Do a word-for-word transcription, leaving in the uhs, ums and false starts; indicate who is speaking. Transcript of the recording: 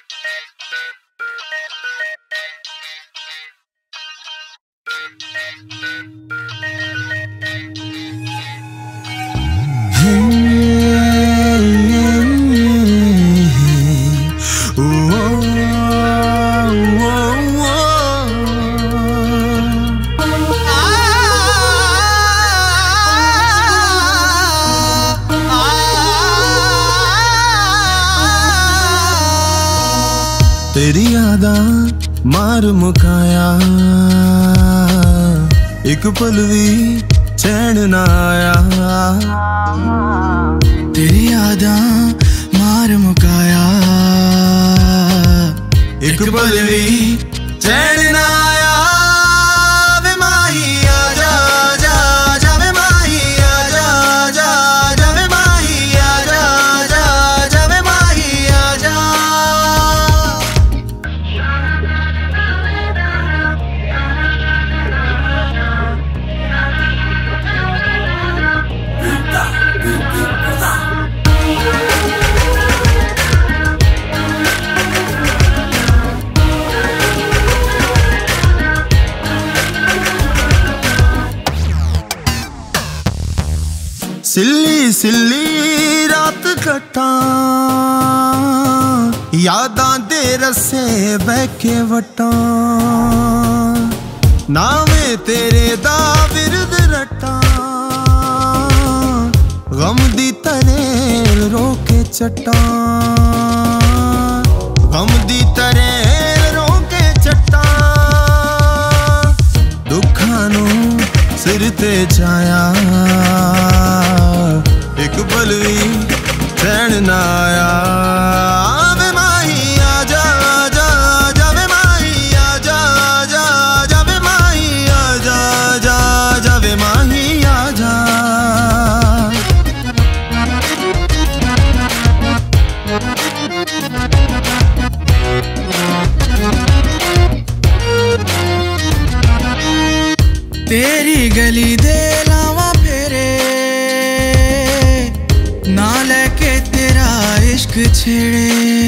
Speaker 1: तेरी यादां मार मुकाया, एक पल भी चैन ना आया।
Speaker 2: तेरी यादां मार मुकाया,
Speaker 1: एक पल भी चैन ना आया। वे माही आजा जा जा, वे माही आजा जा जा, वे माही आजा जा जा, वे माही आजा। सिल्ली सिल्ली रात कटा, यादां दे रस्से बह के वटा। नावे तेरे दा विरद रटा, गम दी तरेल रोके चटा, गम दी तरेल रोके चटा। दुखां नू सिर ते छाया, एक पल भी चैन ना आया। वे माही आजा जा जा, वे माही आजा जा जा, वे माही आजा जा जा, वे माही आजा।
Speaker 2: तेरी गली दे लावा फेरे, ना लेके तेरा इश्क छेड़े।